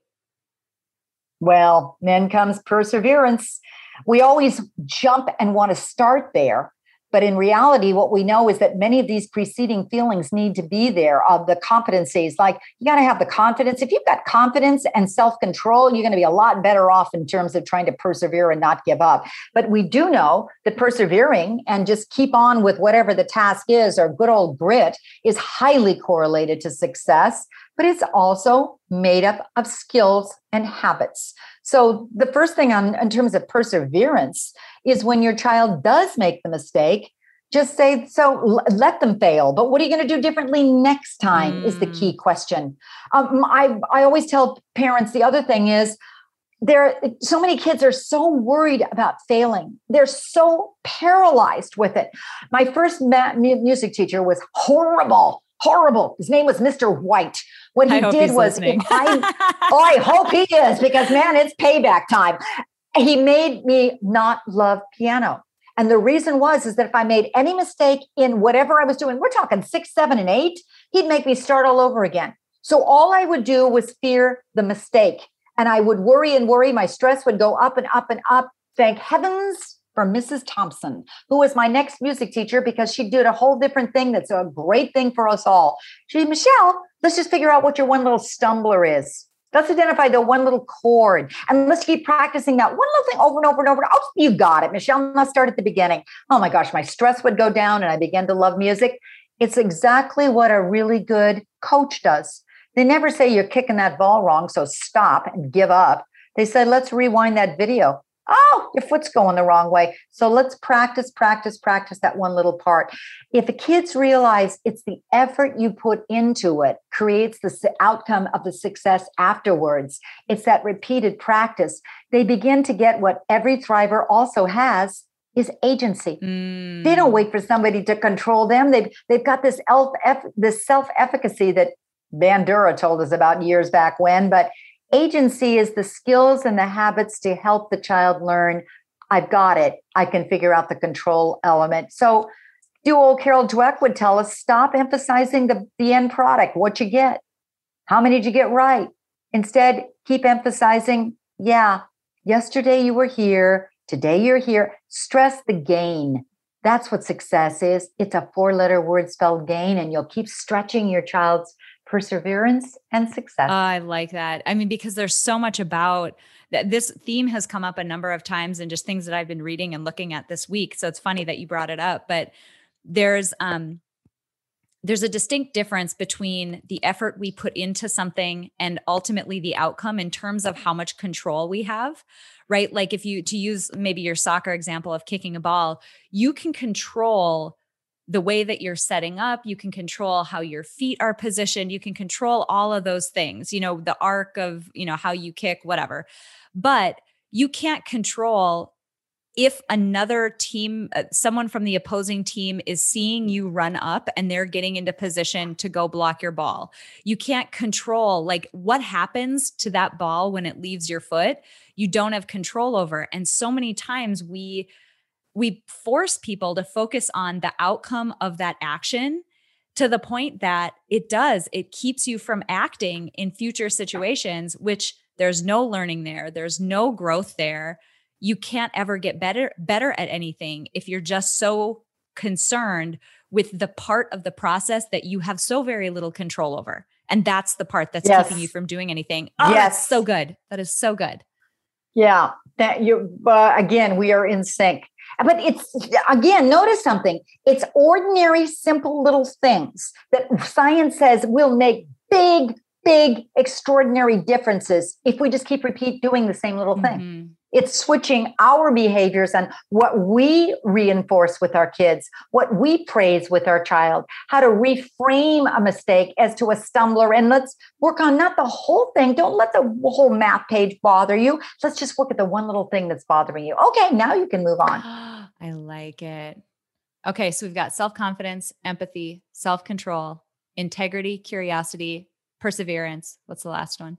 Well, then comes perseverance. We always jump and want to start there. But in reality, what we know is that many of these preceding feelings need to be there, of the competencies. Like, you got to have the confidence. If you've got confidence and self-control, you're going to be a lot better off in terms of trying to persevere and not give up. But we do know that persevering and just keep on with whatever the task is, or good old grit, is highly correlated to success. But it's also made up of skills and habits. So the first thing on, in terms of perseverance is when your child does make the mistake, just say, so l- let them fail. But what are you going to do differently next time mm. is the key question. Um, I, I always tell parents, the other thing is, there, so many kids are so worried about failing. They're so paralyzed with it. My first ma- music teacher was horrible. Horrible. His name was Mister White. What he did was, I, oh, I hope he is, because man, it's payback time. He made me not love piano. And the reason was, is that if I made any mistake in whatever I was doing, we're talking six, seven, and eight, he'd make me start all over again. So all I would do was fear the mistake. And I would worry and worry. My stress would go up and up and up. Thank heavens for Missus Thompson, who was my next music teacher, because she did a whole different thing that's a great thing for us all. She said, Michelle, let's just figure out what your one little stumbler is. Let's identify the one little chord, and let's keep practicing that one little thing over and over and over. Oh, you got it, Michelle. Let's start at the beginning. Oh my gosh, my stress would go down and I began to love music. It's exactly what a really good coach does. They never say you're kicking that ball wrong, so stop and give up. They said, let's rewind that video. Oh, your foot's going the wrong way. So let's practice, practice, practice that one little part. If the kids realize it's the effort you put into it creates the outcome of the success afterwards, it's that repeated practice, they begin to get what every thriver also has, is agency. Mm. They don't wait for somebody to control them. They've, they've got this, elf, this self-efficacy that Bandura told us about years back when, but agency is the skills and the habits to help the child learn, I've got it. I can figure out the control element. So do old Carol Dweck would tell us, stop emphasizing the, the end product, what you get. How many did you get right? Instead, keep emphasizing, yeah, yesterday you were here, today you're here. Stress the gain. That's what success is. It's a four-letter word spelled gain, and you'll keep stretching your child's perseverance and success. Oh, I like that. I mean, because there's so much about that. This theme has come up a number of times in just things that I've been reading and looking at this week. So it's funny that you brought it up, but there's, um, there's a distinct difference between the effort we put into something and ultimately the outcome in terms of how much control we have, right? Like if you, to use maybe your soccer example of kicking a ball, you can control the way that you're setting up, you can control how your feet are positioned, you can control all of those things, you know, the arc of, you know, how you kick, whatever. But you can't control if another team, uh, someone from the opposing team is seeing you run up and they're getting into position to go block your ball. You can't control like what happens to that ball when it leaves your foot. You don't have control over. And so many times we we force people to focus on the outcome of that action to the point that it does, it keeps you from acting in future situations, which there's no learning there. There's no growth there. You can't ever get better, better at anything if you're just so concerned with the part of the process that you have so very little control over. And that's the part that's yes. keeping you from doing anything. Oh, yes. That's so good. That is so good. Yeah. That you, uh, again, we are in sync. But it's, again, notice something. It's ordinary, simple little things that science says will make big, big, extraordinary differences if we just keep repeat doing the same little thing. Mm-hmm. It's switching our behaviors and what we reinforce with our kids, what we praise with our child, how to reframe a mistake as to a stumbler. And let's work on not the whole thing. Don't let the whole math page bother you. Let's just look at the one little thing that's bothering you. Okay, now you can move on. I like it. Okay, so we've got self-confidence, empathy, self-control, integrity, curiosity, perseverance. What's the last one?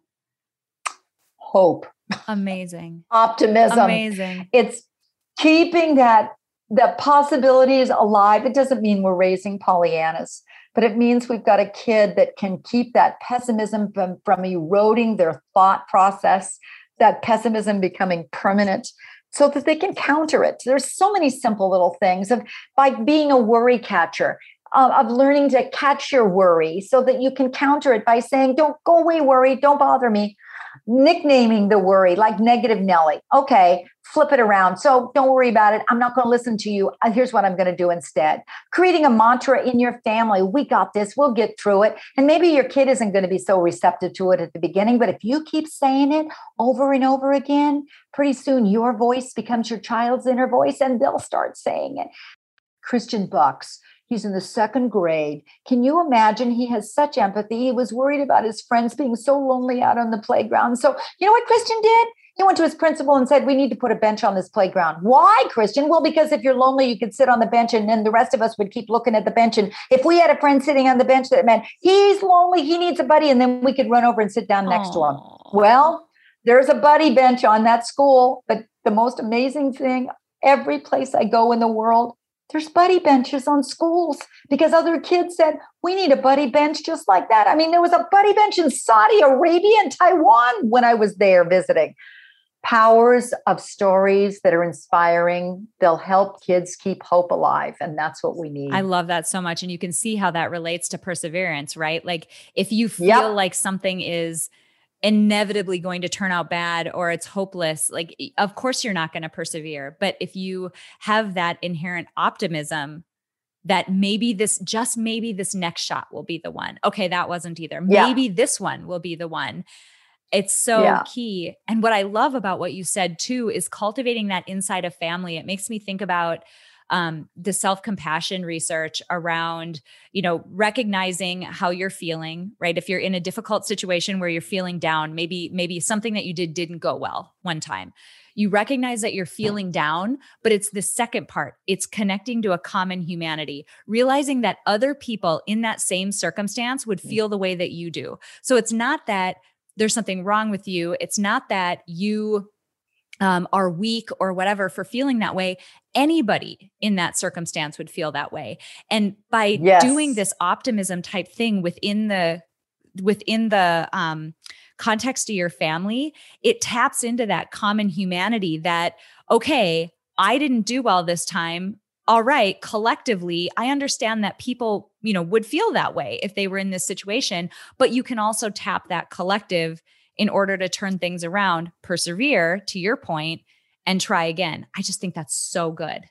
Hope. Amazing. Optimism. Amazing. It's keeping that, the possibilities alive. It doesn't mean we're raising Pollyannas, but it means we've got a kid that can keep that pessimism from, from eroding their thought process, that pessimism becoming permanent so that they can counter it. There's so many simple little things of by being a worry catcher. Uh, of learning to catch your worry so that you can counter it by saying, don't go away, worry, don't bother me. Nicknaming the worry like Negative Nelly. Okay, flip it around. So don't worry about it. I'm not going to listen to you. Here's what I'm going to do instead. Creating a mantra in your family. We got this. We'll get through it. And maybe your kid isn't going to be so receptive to it at the beginning, but if you keep saying it over and over again, pretty soon your voice becomes your child's inner voice and they'll start saying it. Christian Bucks. He's in the second grade. Can you imagine? He has such empathy. He was worried about his friends being so lonely out on the playground. So you know what Christian did? He went to his principal and said, we need to put a bench on this playground. Why, Christian? Well, because if you're lonely, you could sit on the bench and then the rest of us would keep looking at the bench. And if we had a friend sitting on the bench, that meant he's lonely, he needs a buddy, and then we could run over and sit down next Aww. to him. Well, there's a buddy bench on that school. But the most amazing thing, every place I go in the world, there's buddy benches on schools because other kids said, we need a buddy bench just like that. I mean, there was a buddy bench in Saudi Arabia and Taiwan when I was there visiting. Powers of stories that are inspiring. They'll help kids keep hope alive. And that's what we need. I love that so much. And you can see how that relates to perseverance, right? Like if you feel yep. like something is inevitably going to turn out bad or it's hopeless, like, of course you're not going to persevere. But if you have that inherent optimism, that maybe this, just maybe this next shot will be the one. Okay, that wasn't either. Yeah. Maybe this one will be the one. It's so Yeah. key. And what I love about what you said too is cultivating that inside a family. It makes me think about um, the self-compassion research around, you know, recognizing how you're feeling, right? If you're in a difficult situation where you're feeling down, maybe, maybe something that you did didn't go well one time. You recognize that you're feeling down, but it's the second part. It's connecting to a common humanity, realizing that other people in that same circumstance would feel the way that you do. So it's not that there's something wrong with you. It's not that you um, are weak or whatever for feeling that way. Anybody in that circumstance would feel that way. And by Yes. doing this optimism type thing within the, within the, um, context of your family, it taps into that common humanity that, okay, I didn't do well this time. All right, collectively, I understand that people, you know, would feel that way if they were in this situation, but you can also tap that collective in order to turn things around, persevere to your point, and try again. I just think that's so good.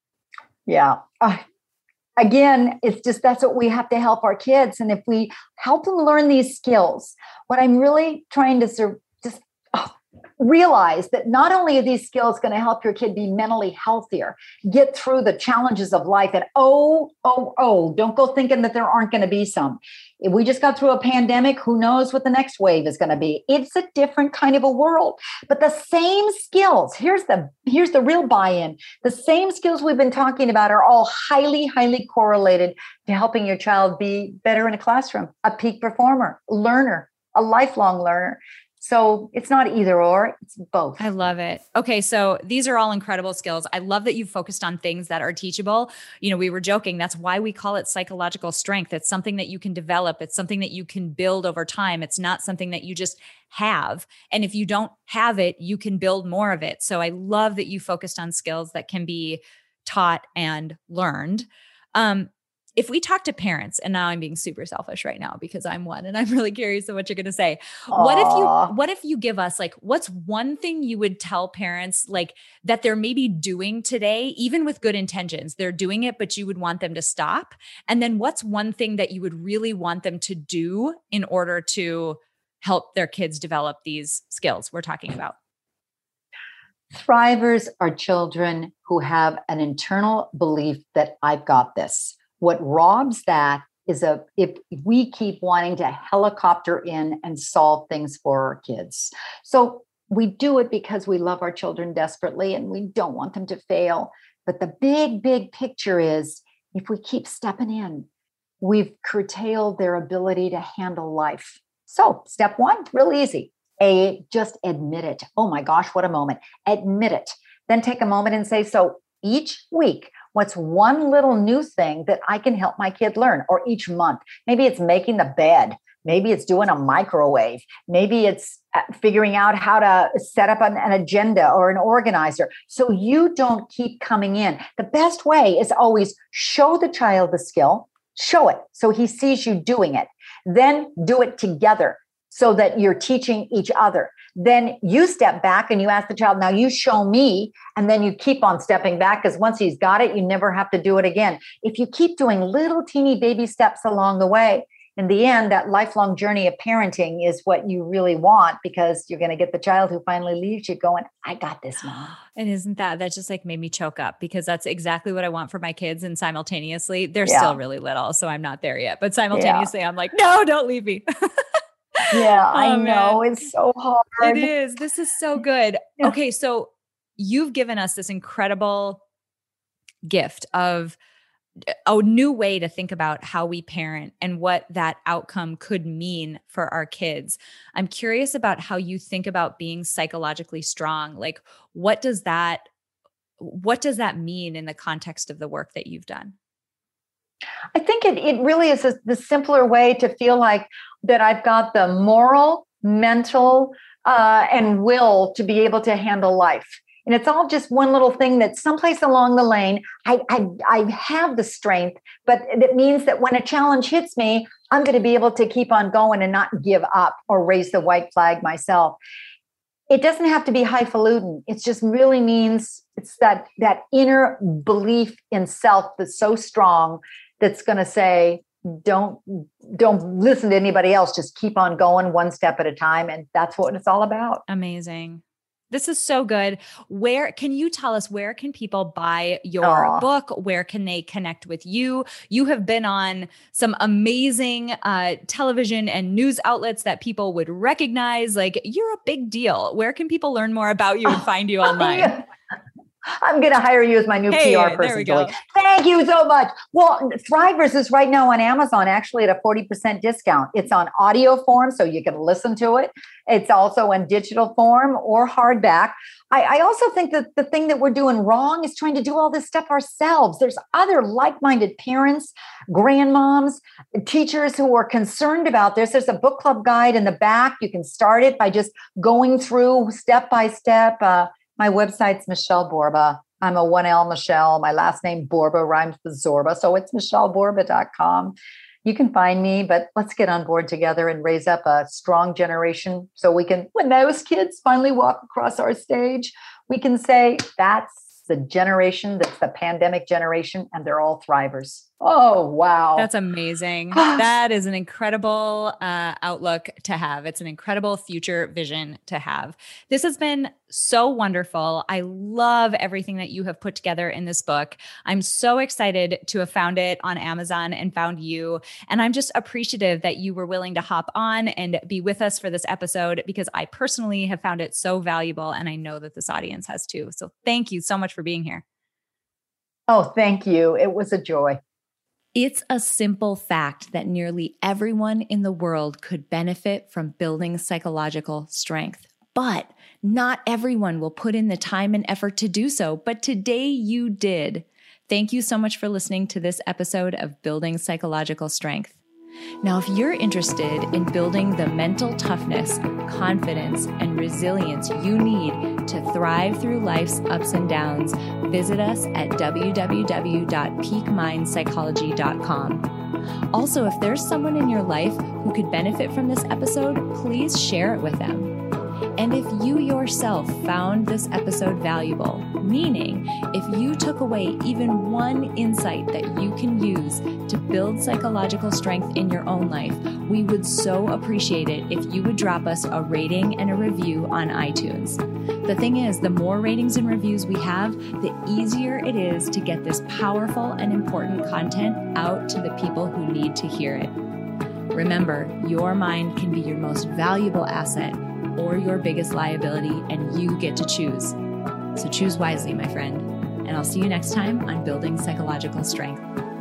Yeah. Uh, again, it's just, that's what we have to help our kids. And if we help them learn these skills, what I'm really trying to sur- just oh, realize that not only are these skills going to help your kid be mentally healthier, get through the challenges of life, and oh, oh, oh, don't go thinking that there aren't going to be some. If we just got through a pandemic, who knows what the next wave is going to be? It's a different kind of a world, but the same skills, here's the, here's the real buy-in. The same skills we've been talking about are all highly, highly correlated to helping your child be better in a classroom, a peak performer, learner, a lifelong learner. So it's not either or, it's both. I love it. Okay. So these are all incredible skills. I love that you've focused on things that are teachable. You know, we were joking. That's why we call it psychological strength. It's something that you can develop. It's something that you can build over time. It's not something that you just have. And if you don't have it, you can build more of it. So I love that you focused on skills that can be taught and learned. Um, If we talk to parents, and now I'm being super selfish right now because I'm one and I'm really curious of what you're going to say. Aww. What if you, what if you give us like, what's one thing you would tell parents like that they're maybe doing today, even with good intentions, they're doing it, but you would want them to stop? And then what's one thing that you would really want them to do in order to help their kids develop these skills we're talking about? Thrivers are children who have an internal belief that I've got this. What robs that is a, if we keep wanting to helicopter in and solve things for our kids. So we do it because we love our children desperately and we don't want them to fail. But the big, big picture is if we keep stepping in, we've curtailed their ability to handle life. So step one, real easy. A, just admit it. Oh my gosh, what a moment. Admit it. Then take a moment and say, so each week, what's one little new thing that I can help my kid learn? Or each month, maybe it's making the bed. Maybe it's doing a microwave. Maybe it's figuring out how to set up an, an agenda or an organizer. So you don't keep coming in. The best way is always show the child the skill, show it so he sees you doing it. Then do it together so that you're teaching each other. Then you step back and you ask the child, now you show me, and then you keep on stepping back because once he's got it, you never have to do it again. If you keep doing little teeny baby steps along the way, in the end, that lifelong journey of parenting is what you really want because you're going to get the child who finally leaves you going, I got this, Mom. And isn't that, that just like made me choke up because that's exactly what I want for my kids. And simultaneously, they're yeah. still really little, so I'm not there yet. But simultaneously, yeah. I'm like, no, don't leave me. Yeah, oh, I know. Man. It's so hard. It is. This is so good. Yeah. Okay. So you've given us this incredible gift of a new way to think about how we parent and what that outcome could mean for our kids. I'm curious about how you think about being psychologically strong. Like, what does that, what does that mean in the context of the work that you've done? I think it, it really is a, the simpler way to feel like that I've got the moral, mental, uh, and will to be able to handle life. And it's all just one little thing that someplace along the lane, I, I, I have the strength, but it means that when a challenge hits me, I'm going to be able to keep on going and not give up or raise the white flag myself. it doesn't have to be highfalutin. It just really means it's that, that inner belief in self that's so strong that's going to say, don't, don't listen to anybody else. Just keep on going one step at a time. And that's what it's all about. Amazing. This is so good. Where can you tell us, where can people buy your Aww. book? Where can they connect with you? You have been on some amazing uh, television and news outlets that people would recognize. Like, you're a big deal. Where can people learn more about you and find you online? Yeah. I'm going to hire you as my new hey, P R person. There we go. Julie. Thank you so much. Well, Thrivers is right now on Amazon, actually at a forty percent discount. It's on audio form, so you can listen to it. It's also in digital form or hardback. I, I also think that the thing that we're doing wrong is trying to do all this stuff ourselves. There's other like-minded parents, grandmoms, teachers who are concerned about this. There's a book club guide in the back. You can start it by just going through step by step. Uh, My website's Michelle Borba. I'm a one L Michelle. My last name Borba rhymes with Zorba. So it's michelle borba dot com. You can find me, but let's get on board together and raise up a strong generation so we can, when those kids finally walk across our stage, we can say that's the generation, that's the pandemic generation, and they're all thrivers. Oh, wow. That's amazing. That is an incredible uh, outlook to have. It's an incredible future vision to have. This has been so wonderful. I love everything that you have put together in this book. I'm so excited to have found it on Amazon and found you. And I'm just appreciative that you were willing to hop on and be with us for this episode, because I personally have found it so valuable. And I know that this audience has too. So thank you so much for being here. Oh, thank you. It was a joy. It's a simple fact that nearly everyone in the world could benefit from building psychological strength, but not everyone will put in the time and effort to do so. But today you did. Thank you so much for listening to this episode of Building Psychological Strength. Now, if you're interested in building the mental toughness, confidence, and resilience you need to thrive through life's ups and downs, visit us at w w w dot peak mind psychology dot com. Also, if there's someone in your life who could benefit from this episode, please share it with them. And if you yourself found this episode valuable, meaning if you took away even one insight that you can use to build psychological strength in your own life, we would so appreciate it if you would drop us a rating and a review on iTunes. The thing is, the more ratings and reviews we have, the easier it is to get this powerful and important content out to the people who need to hear it. Remember, your mind can be your most valuable asset or your biggest liability, and you get to choose. So choose wisely, my friend. And I'll see you next time on Building Psychological Strength.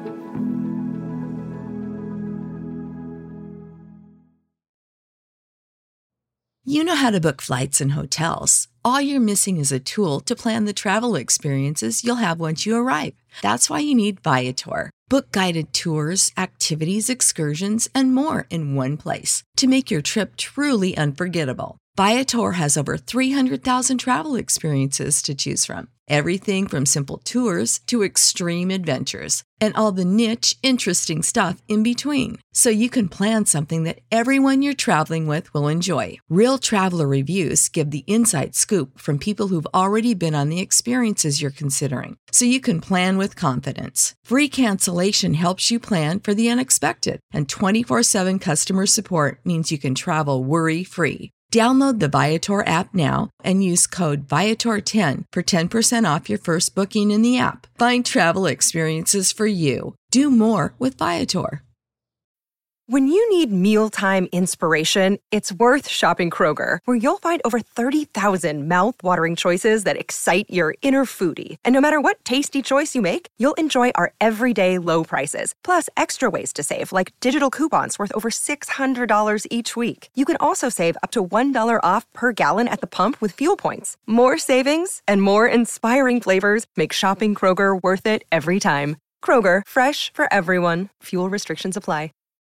You know how to book flights and hotels. All you're missing is a tool to plan the travel experiences you'll have once you arrive. That's why you need Viator. Book guided tours, activities, excursions, and more in one place to make your trip truly unforgettable. Viator has over three hundred thousand travel experiences to choose from. Everything from simple tours to extreme adventures and all the niche, interesting stuff in between. So you can plan something that everyone you're traveling with will enjoy. Real traveler reviews give the inside scoop from people who've already been on the experiences you're considering. So you can plan with confidence. Free cancellation helps you plan for the unexpected. And twenty-four seven customer support means you can travel worry-free. Download the Viator app now and use code Viator ten for ten percent off your first booking in the app. Find travel experiences for you. Do more with Viator. When you need mealtime inspiration, it's worth shopping Kroger, where you'll find over thirty thousand mouth-watering choices that excite your inner foodie. And no matter what tasty choice you make, you'll enjoy our everyday low prices, plus extra ways to save, like digital coupons worth over six hundred dollars each week. You can also save up to one dollar off per gallon at the pump with fuel points. More savings and more inspiring flavors make shopping Kroger worth it every time. Kroger, fresh for everyone. Fuel restrictions apply.